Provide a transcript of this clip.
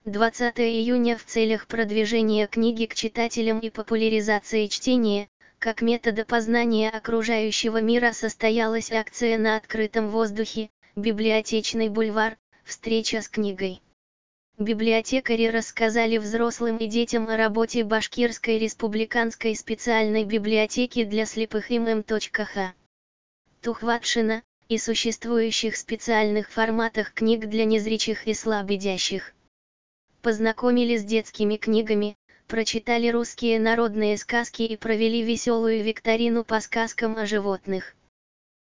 20 июня в целях продвижения книги к читателям и популяризации чтения, как метода познания окружающего мира, состоялась акция на открытом воздухе, Библиотечный бульвар, встреча с книгой. Библиотекари рассказали взрослым и детям о работе Башкирской республиканской специальной библиотеки для слепых ИММ.Х. Тухватшина и существующих специальных форматах книг для незрячих и слабовидящих. Познакомили с детскими книгами, прочитали русские народные сказки и провели веселую викторину по сказкам о животных.